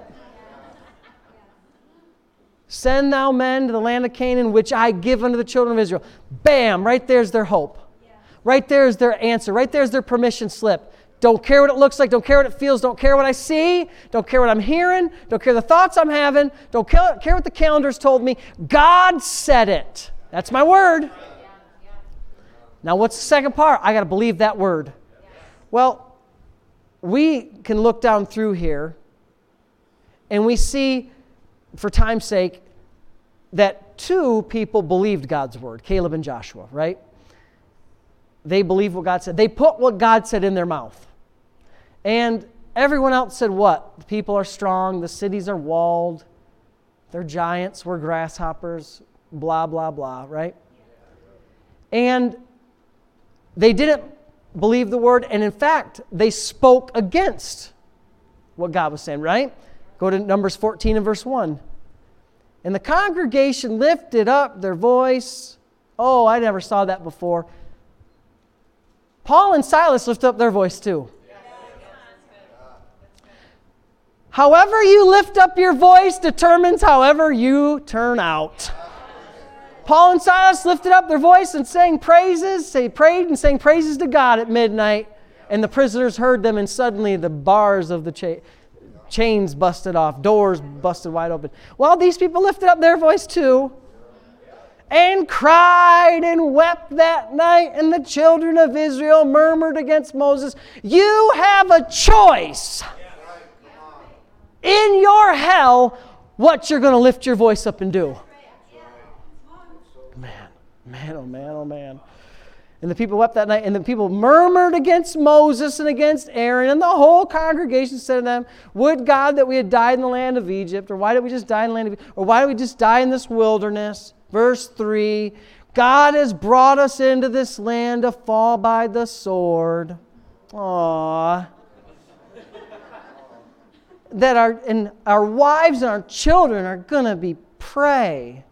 Send thou men to the land of Canaan, which I give unto the children of Israel. Bam! Right there's their hope. Right there's their answer. Right there's their permission slip Don't care what it looks like. Don't care what it feels. Don't care what I see. Don't care what I'm hearing. Don't care the thoughts I'm having. Don't care what the calendar's told me. God said it. That's my word. Now, what's the second part? I got to believe that word. Well, we can look down through here and we see, for time's sake, that 2 people believed God's word, Caleb and Joshua, right? They believed what God said. They put what God said in their mouth. And everyone else said what? The people are strong, the cities are walled, they're giants, we're grasshoppers, blah, blah, blah, right? And they didn't believe the word, and in fact, they spoke against what God was saying, right? Go to Numbers 14 and verse 1. And the congregation lifted up their voice. Oh, I never saw that before. Paul and Silas lift up their voice too. However you lift up your voice determines however you turn out. Paul and Silas lifted up their voice and sang praises. They prayed and sang praises to God at midnight. And the prisoners heard them, and suddenly the bars of the chains busted off, doors busted wide open. Well, these people lifted up their voice too, and cried and wept that night, and the children of Israel murmured against Moses. You have a choice in your hell what you're going to lift your voice up and do. Man, oh man, oh man. And the people wept that night, and the people murmured against Moses and against Aaron, and the whole congregation said to them, would God that we had died in the land of Egypt, or why did we just die in the land of Egypt, or why did we just die in this wilderness? Verse 3, God has brought us into this land to fall by the sword. Aww. That our wives and our children are going to be prey.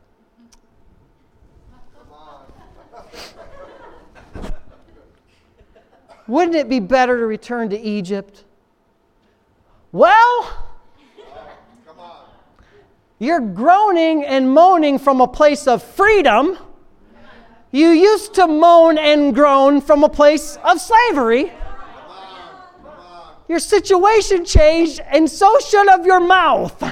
Wouldn't it be better to return to Egypt? Well, you're groaning and moaning from a place of freedom. You used to moan and groan from a place of slavery. Your situation changed, and so should have your mouth.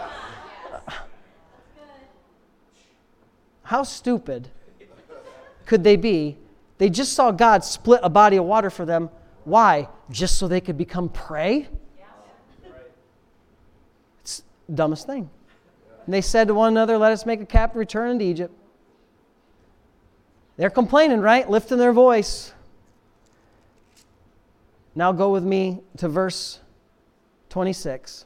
How stupid could they be? They just saw God split a body of water for them. Why? Just so they could become prey? It's the dumbest thing. And they said to one another, let us make a captain return into Egypt. They're complaining, right? Lifting their voice. Now go with me to verse 26.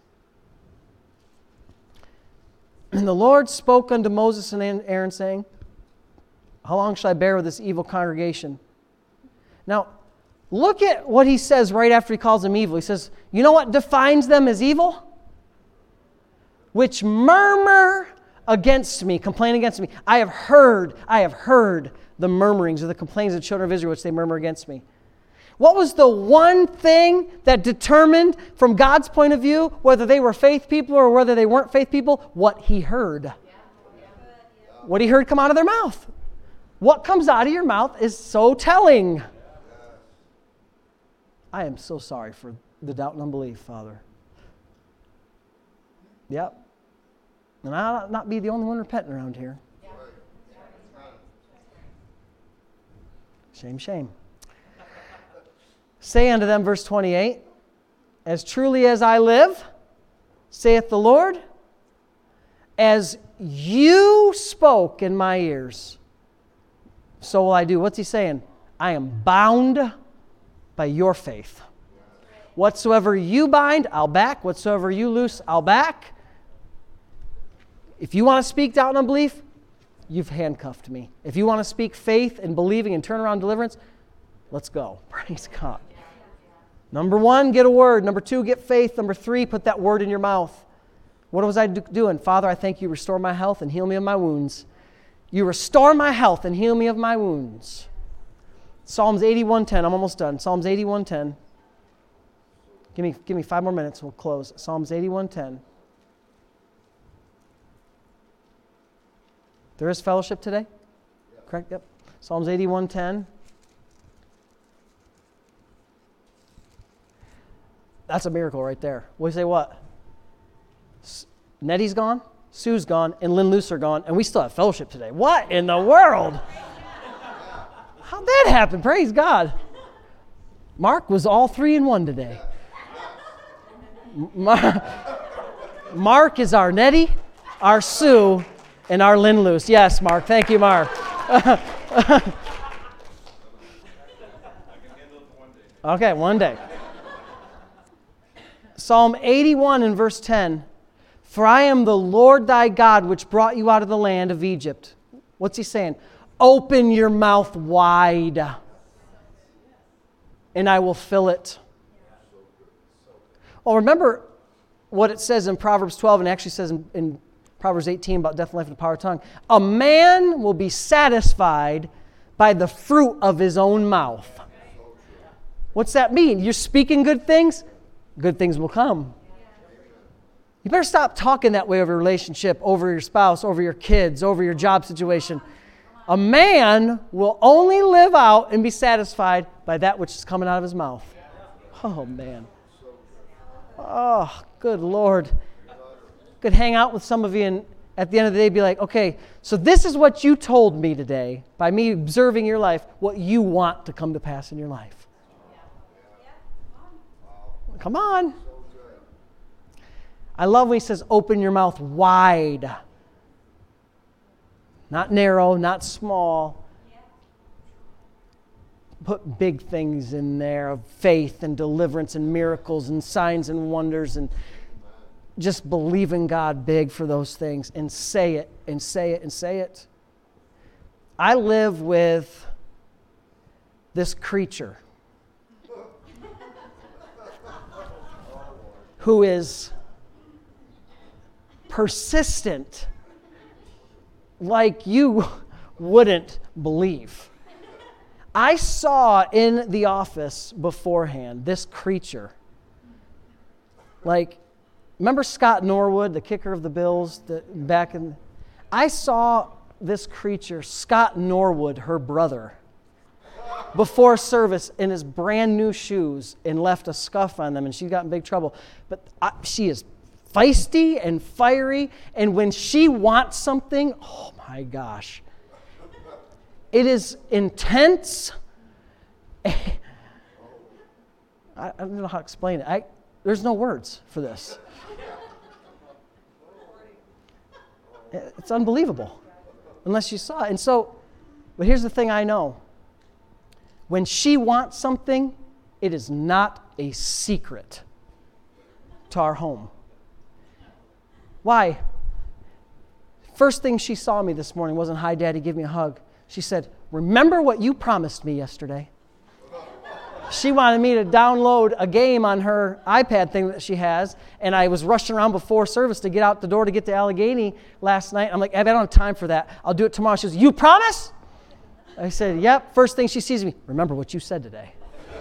And the Lord spoke unto Moses and Aaron, saying, how long shall I bear with this evil congregation? Now, look at what he says right after he calls them evil. He says, you know what defines them as evil? Which murmur against me, complain against me. I have heard the murmurings or the complaints of the children of Israel, which they murmur against me. What was the one thing that determined from God's point of view whether they were faith people or whether they weren't faith people? What he heard. What he heard come out of their mouth. What comes out of your mouth is so telling. I am so sorry for the doubt and unbelief, Father. Yep. And I'll not be the only one repenting around here. Shame, shame. Say unto them, verse 28, as truly as I live, saith the Lord, as you spoke in my ears, so will I do. What's he saying? I am bound by your faith. Whatsoever you bind, I'll back. Whatsoever you loose, I'll back. If you want to speak doubt and unbelief, you've handcuffed me. If you want to speak faith and believing and turn around deliverance, let's go. Praise God. Number 1, get a word. Number 2, get faith. Number 3, put that word in your mouth. What was I doing? Father, I thank you, restore my health and heal me of my wounds. You restore my health and heal me of my wounds. Psalms 81:10. I'm almost done. Psalms 81:10. Give me 5 more minutes. We'll close. Psalms 81:10. There is fellowship today? Yep. Correct? Yep. Psalms 81:10. That's a miracle right there. We say what? Nettie's gone, Sue's gone, and Lynn Luce are gone, and we still have fellowship today. What in the world? How'd that happen? Praise God. Mark was all 3 in 1 today. Mark is our Nettie, our Sue, and our Lynn Luce. Yes, Mark. Thank you, Mark. Okay, one day. Psalm 81 and verse 10. For I am the Lord thy God, which brought you out of the land of Egypt. What's he saying? Open your mouth wide, and I will fill it. Well, remember what it says in Proverbs 12, and actually says in Proverbs 18 about death and life and the power of the tongue. A man will be satisfied by the fruit of his own mouth. What's that mean? You're speaking good things will come. You better stop talking that way over your relationship, over your spouse, over your kids, over your job situation. A man will only live out and be satisfied by that which is coming out of his mouth. Oh, man. Oh, good Lord. Could hang out with some of you and at the end of the day be like, okay, so this is what you told me today by me observing your life, what you want to come to pass in your life. Come on. I love when he says, open your mouth wide. Not narrow, not small. Put big things in there of faith and deliverance and miracles and signs and wonders, and just believe in God big for those things and say it and say it and say it. I live with this creature who is persistent like you wouldn't believe. I saw in the office beforehand this creature. Like, remember Scott Norwood, the kicker of the Bills, I saw this creature, Scott Norwood, her brother, before service in his brand new shoes and left a scuff on them, and she got in big trouble. But she is feisty and fiery, and when she wants something, oh my gosh, it is intense. I don't know how to explain it. There's no words for this. It's unbelievable, unless you saw it. And so, but here's the thing I know. When she wants something, it is not a secret to our home. Why? First thing she saw me this morning wasn't, hi, Daddy, give me a hug. She said, remember what you promised me yesterday? She wanted me to download a game on her iPad thing that she has, and I was rushing around before service to get out the door to get to Allegheny last night. I'm like, Abby, I don't have time for that. I'll do it tomorrow. She goes, you promise? I said, yep. First thing she sees me, remember what you said today.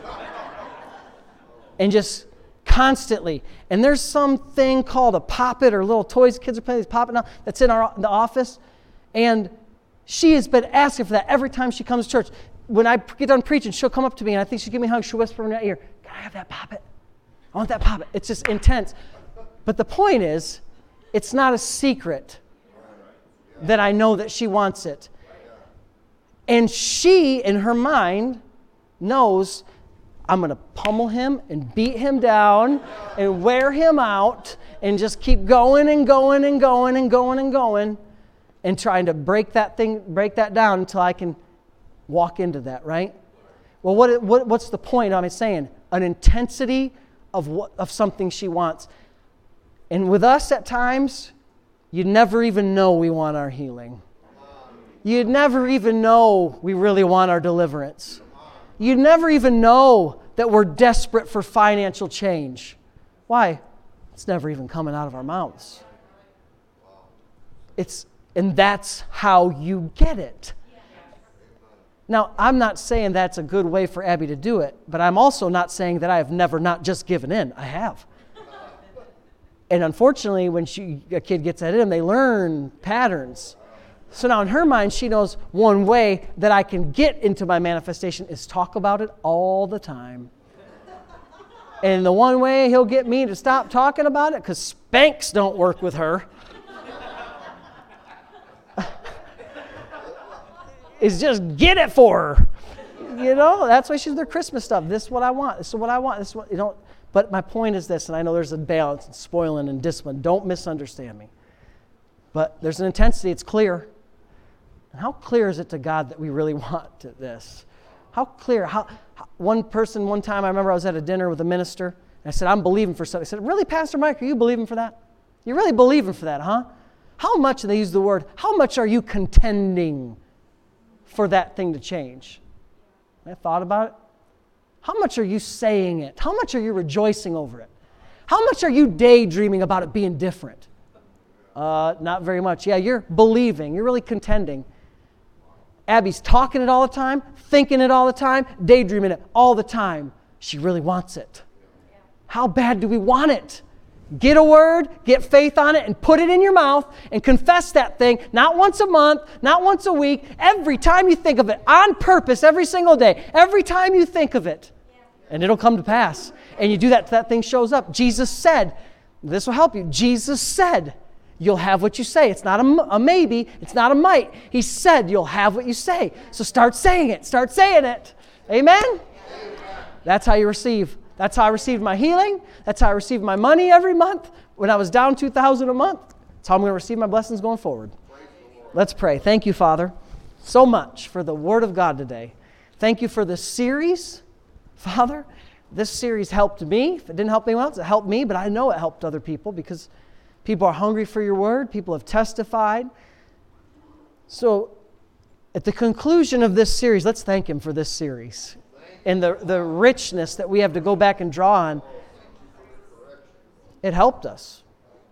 And just constantly. And there's something called a Pop-It, or little toys kids are playing, these Pop-It now, that's in the office. And she has been asking for that every time she comes to church. When I get done preaching, she'll come up to me, and I think she'll give me a hug. She'll whisper in my ear, can I have that Pop-It? I want that Pop-It. It's just intense. But the point is, it's not a secret that I know that she wants it. And she, in her mind, knows I'm going to pummel him and beat him down and wear him out and just keep going and going and going and going and going and trying to break that down until I can walk into that, right? Well, what's the point? I'm saying an intensity of something she wants. And with us at times, you never even know we want our healing. You'd never even know we really want our deliverance. You'd never even know that we're desperate for financial change. Why? It's never even coming out of our mouths. And that's how you get it. Now, I'm not saying that's a good way for Abby to do it, but I'm also not saying that I have never not just given in. I have. And unfortunately, when a kid gets that in, they learn patterns. So now in her mind, she knows one way that I can get into my manifestation is talk about it all the time. And the one way he'll get me to stop talking about it, because Spanx don't work with her, is just get it for her. You know, that's why she's their Christmas stuff. This is what I want. This is what I want. This is what, you know. But my point is this, and I know there's a balance and spoiling and discipline. Don't misunderstand me. But there's an intensity. It's clear. And how clear is it to God that we really want this? How clear? One person, one time, I remember I was at a dinner with a minister, and I said, I'm believing for something. I said, really, Pastor Mike, are you believing for that? You really believing for that, huh? How much, and they use the word, how much are you contending for that thing to change? And I thought about it. How much are you saying it? How much are you rejoicing over it? How much are you daydreaming about it being different? Not very much. Yeah, you're believing. You're really contending. Abby's talking it all the time, thinking it all the time, daydreaming it all the time. She really wants it. How bad do we want it? Get a word, get faith on it, and put it in your mouth and confess that thing, not once a month, not once a week, every time you think of it, on purpose, every single day, every time you think of it. And it'll come to pass. And you do that, that thing shows up. Jesus said, this will help you. Jesus said, you'll have what you say. It's not a maybe. It's not a might. He said you'll have what you say. So start saying it. Start saying it. Amen? That's how you receive. That's how I received my healing. That's how I received my money every month. When I was down $2,000 a month, that's how I'm going to receive my blessings going forward. Let's pray. Thank you, Father, so much for the Word of God today. Thank you for this series, Father. This series helped me. If it didn't help anyone else, it helped me, but I know it helped other people because people are hungry for your Word. People have testified. So at the conclusion of this series, let's thank Him for this series and the richness that we have to go back and draw on. It helped us.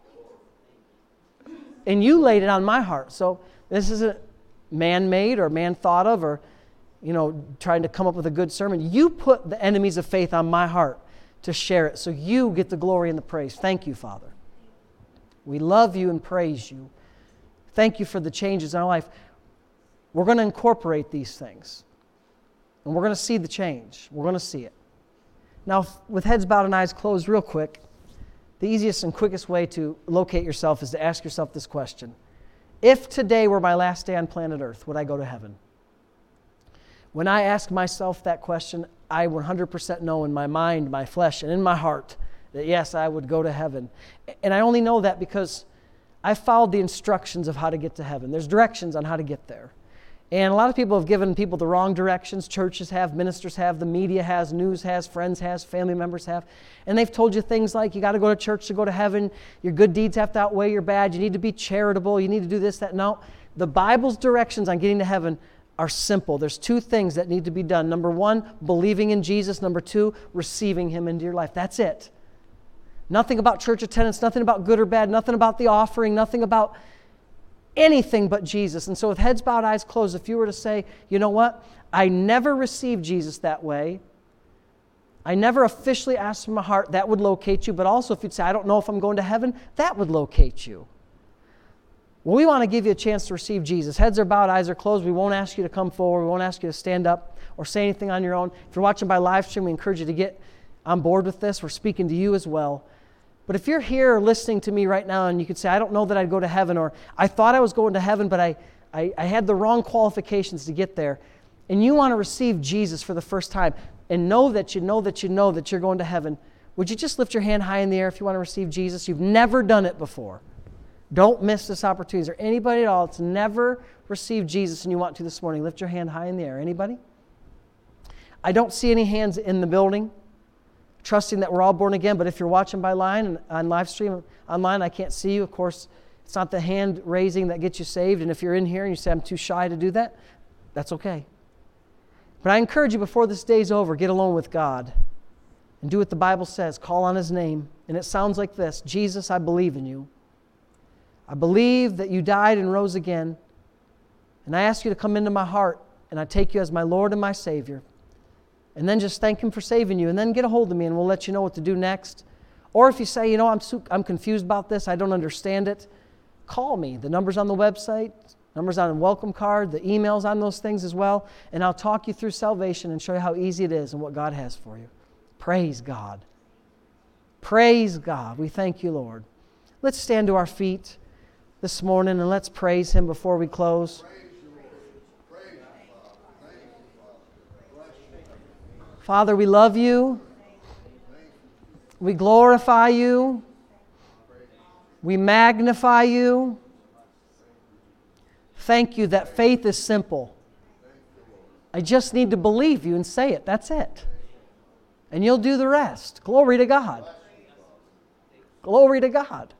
And you laid it on my heart. So this isn't man-made or man-thought of or, trying to come up with a good sermon. You put the enemies of faith on my heart to share it. So you get the glory and the praise. Thank you, Father. We love you and praise you. Thank you for the changes in our life. We're going to incorporate these things. And we're going to see the change. We're going to see it. Now, with heads bowed and eyes closed real quick, the easiest and quickest way to locate yourself is to ask yourself this question. If today were my last day on planet Earth, would I go to heaven? When I ask myself that question, I 100% know in my mind, my flesh, and in my heart that yes, I would go to heaven. And I only know that because I followed the instructions of how to get to heaven. There's directions on how to get there. And a lot of people have given people the wrong directions. Churches have, ministers have, the media has, news has, friends has, family members have. And they've told you things like, you got to go to church to go to heaven. Your good deeds have to outweigh your bad. You need to be charitable. You need to do this, that. No, the Bible's directions on getting to heaven are simple. There's two things that need to be done. Number one, believing in Jesus. Number two, receiving Him into your life. That's it. Nothing about church attendance, nothing about good or bad, nothing about the offering, nothing about anything but Jesus. And so with heads bowed, eyes closed, if you were to say, you know what? I never received Jesus that way. I never officially asked from my heart, that would locate you. But also if you'd say, I don't know if I'm going to heaven, that would locate you. Well, we want to give you a chance to receive Jesus. Heads are bowed, eyes are closed. We won't ask you to come forward. We won't ask you to stand up or say anything on your own. If you're watching by live stream, we encourage you to get on board with this. We're speaking to you as well. But if you're here listening to me right now and you could say, I don't know that I'd go to heaven, or I thought I was going to heaven, but I had the wrong qualifications to get there, and you want to receive Jesus for the first time and know that you're going to heaven, would you just lift your hand high in the air if you want to receive Jesus? You've never done it before. Don't miss this opportunity. Is there anybody at all that's never received Jesus and you want to this morning? Lift your hand high in the air. Anybody? I don't see any hands in the building, trusting that we're all born again. But if you're watching by line and on live stream online, I can't see you. Of course, it's not the hand raising that gets you saved. And if you're in here and you say, I'm too shy to do that, that's okay. But I encourage you, before this day's over, get alone with God and do what the Bible says. Call on His name. And it sounds like this: Jesus, I believe in you. I believe that you died and rose again. And I ask you to come into my heart, and I take you as my Lord and my Savior. And then just thank Him for saving you, and then get a hold of me and we'll let you know what to do next. Or if you say, I'm confused about this, I don't understand it, call me. The number's on the website, number's on the welcome card, the email's on those things as well, and I'll talk you through salvation and show you how easy it is and what God has for you. Praise God. Praise God. We thank you, Lord. Let's stand to our feet this morning and let's praise Him before we close. Father, we love you. We glorify you. We magnify you. Thank you that faith is simple. I just need to believe you and say it. That's it. And you'll do the rest. Glory to God. Glory to God.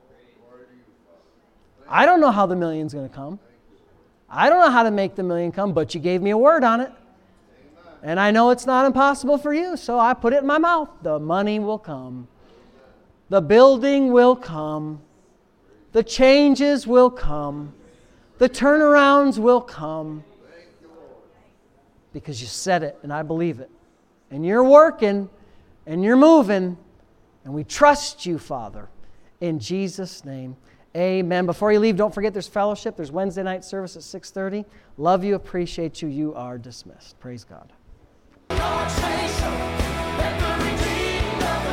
I don't know how the million's going to come. I don't know how to make the million come, but you gave me a word on it. And I know it's not impossible for you, so I put it in my mouth. The money will come. The building will come. The changes will come. The turnarounds will come. Because you said it, and I believe it. And you're working, and you're moving, and we trust you, Father. In Jesus' name, amen. Before you leave, don't forget there's fellowship. There's Wednesday night service at 6:30. Love you, appreciate you. You are dismissed. Praise God.